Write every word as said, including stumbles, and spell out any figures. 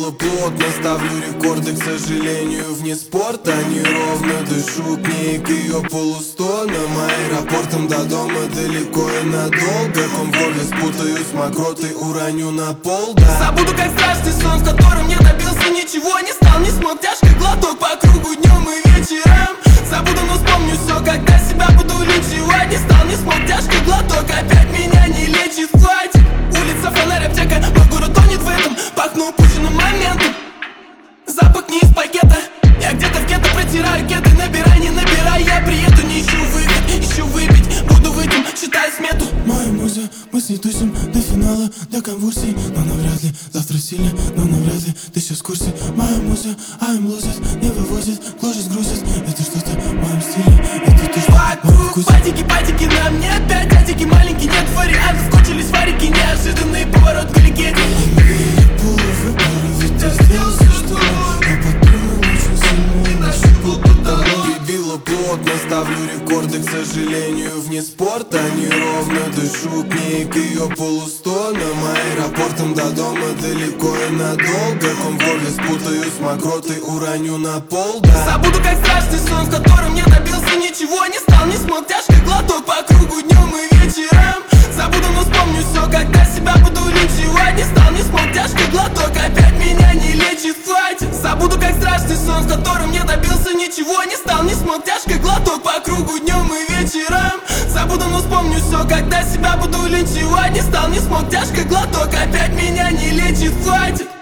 Прибило плотно, ставлю рекорды, к сожалению, вне спорта. Неровно дышу к ней, к ее полустонам. Аэропортом до дома далеко и надолго. Комфорт спутаюсь, мокротой уроню на пол, да. Забуду, как страшный сон, в котором не добился ничего. Не стал, не смог, тяжкий глоток по кругу днем и вечером. Забуду, но вспомню все, когда себя буду линчевать. Не стал, не смог, тяжкий глоток опять меня не лечит, хватит. Улица, фонарь, аптека, мой город тонет в этом. Пахну упущенным моментом. Запах не из пакета. Я где-то в гетто протираю кеды. Набирай, не набирай, я приеду. Не ищу выход, ищу выпить. Буду выйдем, считаю смету. Моя муза, мы с ней тусим до финала, до конвульсий. Но навряд ли, завтра сильно, но навряд ли ты сейчас в курсе. Моя муза, I'm losing, не вывозит, гложет, грузит. Это что-то в моем стиле, это то, что в моем вкусе. Патики, патики на мне опять, атики маленький, нет вариантов. Скучились варики, неожиданный поворот к легенде. Прибило плотно, ставлю рекорды, к сожалению, вне спорта. Неровно дышу к ней, к ее полустонам. Аэропортом до дома далеко и надолго. Комфорт спутаюсь, мокротой уроню на пол, да. Забуду, как страшный сон, в котором не добился ничего. Не стал, не смог, тяжкий глоток по кругу днем и вечером. Забуду, но вспомню все, когда себя буду линчевать. Не стал, не смог, тяжкий глоток опять меня не лечит, хватит. Забуду, как страшный сон, в котором не добился ничего. Не стал, не смог, тяжкий глоток по кругу днем и вечером. Забуду, но вспомню все, когда себя буду линчевать. Не стал, не смог, тяжкий глоток опять меня не лечит, хватит.